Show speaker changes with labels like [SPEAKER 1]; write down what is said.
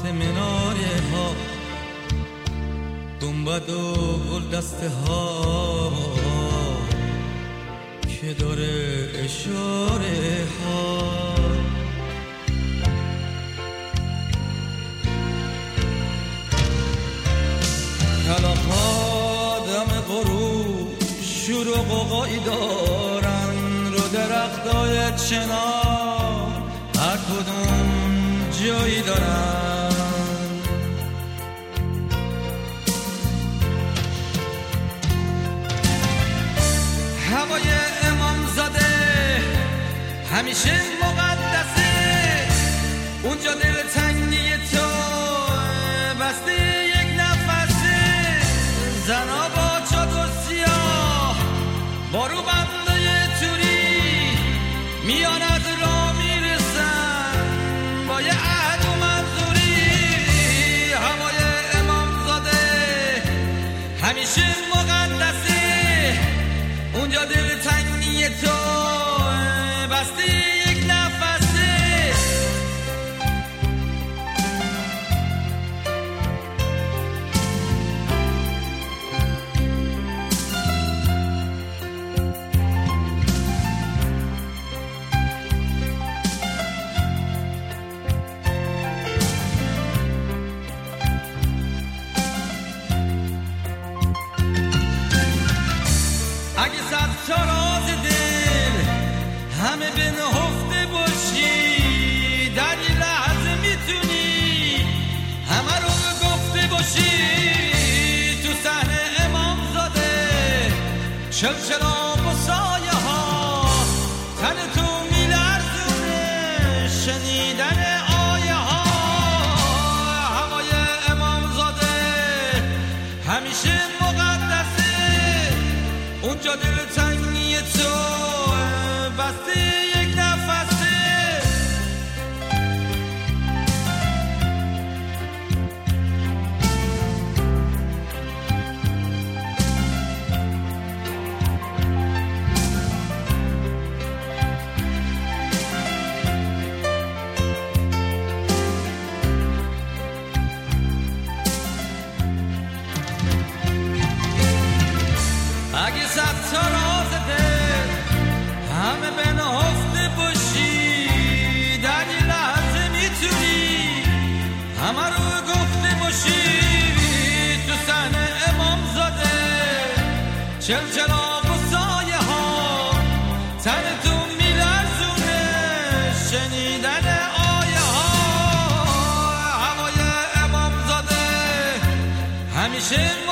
[SPEAKER 1] مناره ها، گنبد و گل دسته ها که داره اشاره ها. کلاغ‌ها دم غروب شور و غوغایی دارن، رو درختای چنار هر کدوم جایی دارن. هوای امامزاده همیشه مقدسه، اونجا دلتنگی تو بسته یک نفسه. زنا با چادر سیاه با رو بنده توری میان از راه میرسن با یه عهد و منظوری. هوای امامزاده همیشه مقدسه، اونجا دلتنگی تو بسته یک نفسه. اگه صد تا راز دل همه به نهفته باشی، در یه لحظه میتونی همه رو گفته باشی. تو صحنه امامزاده چلچلا با سایه ها تن تو میلرزونه شنیدن آیه ها. هوای امامزاده همیشه مقدسه، اونجا دلتنگی تو بسته یک نفسه. اگه صد تا راز دل همه به نهفته باشی، در یه لحظه میتونی همه رو گفته باشی. تو صحنه امامزاده چلچلا و سایه ها تن تو میلرزونه شنیدن آیه ها. هوای امامزاده همیشه